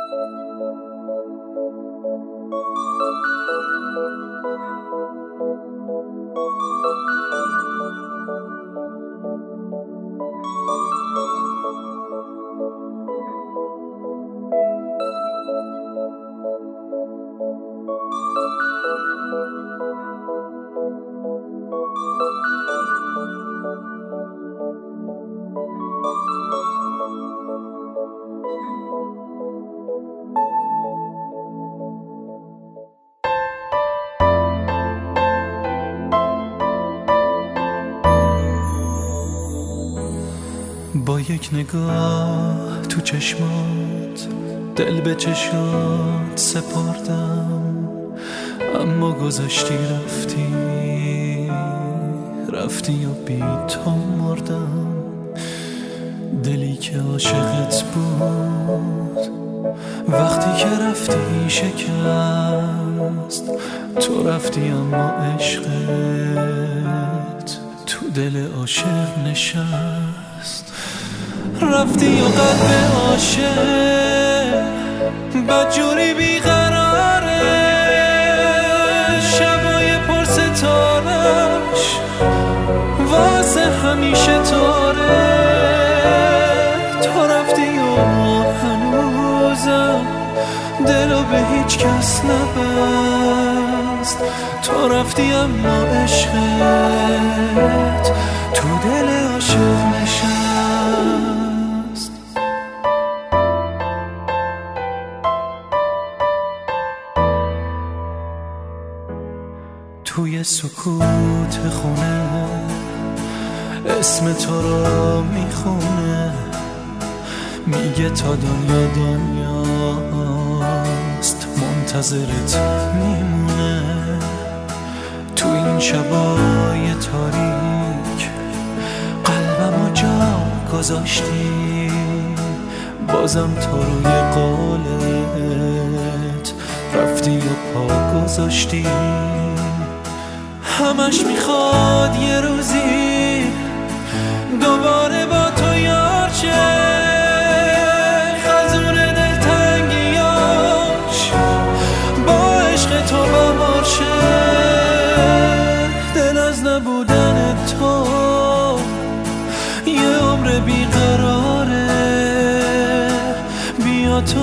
با یک نگاه تو چشمات دل به چشات سپردم، اما گذاشتی رفتی و بی تو مردم. دلی که عاشقت بود وقتی که رفتی شکست، تو رفتی اما عشقت تو دل عاشق نشست. رفتی و قلب عاشق بدجوری بیقراره، شبای پر ستارش واسه همیشه تاره. تو رفتی و هنوزم دلو به هیچ کس نبست. تو رفتی اما عشقت تو دل عاشق نشست. توی سکوت خونه اسم تو رو میخونه، میگه تا دنیاست منتظرت میمونه. تو این شبای تاریک قلبمو جا گذاشتی، بازم تو روی قولت رفتی و پا گذاشتی. همش میخواد یه روزی دوباره با تو یار شه، خزون دلتنگیاش با عشق تو بهار شه. دل از نبودن تو یه عمر بیقراره، بیا تو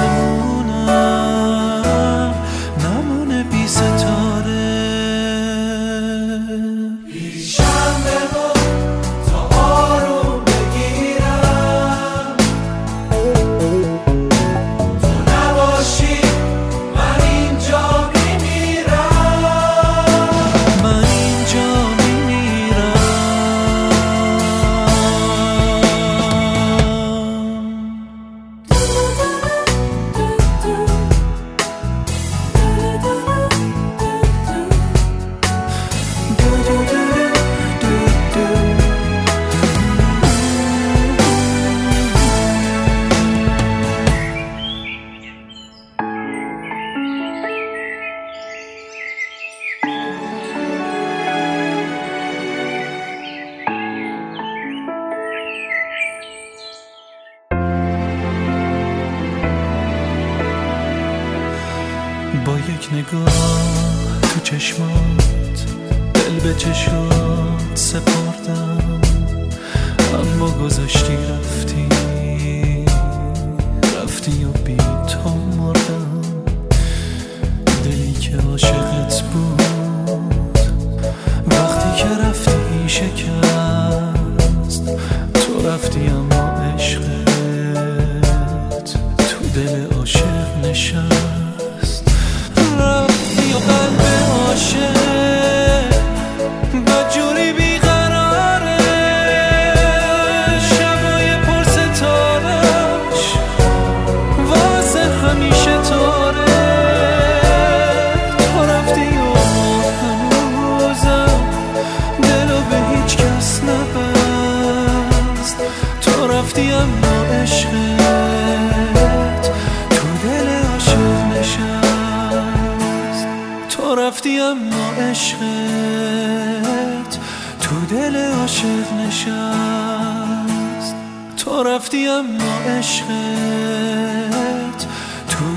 آسمونم نمونه بی ستاره. با یک نگاه تو چشمات دل به چشات سپردم، اما گذاشتی رفتی و بی تو مردم. دلی که عاشقت بود وقتی که رفتی شکست، تو رفتی اما عشقت تو دل عاشق نشست. رفتی و قلب عاشق بدجوری بیقراره، شبای پر ستارش واسه همیشه تاره. تو رفتی و هنوزم دلو به هیچ کس نبست. تو رفتی اما عشقت تو دل عاشق نشست. تو رفتی اما عشقت تو دل عاشق نشست. تو رفتی اما عشقت تو دل عاشق نشست. تو رفتی اما عشقت تو دل عاشق نشست.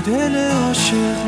دل عاشق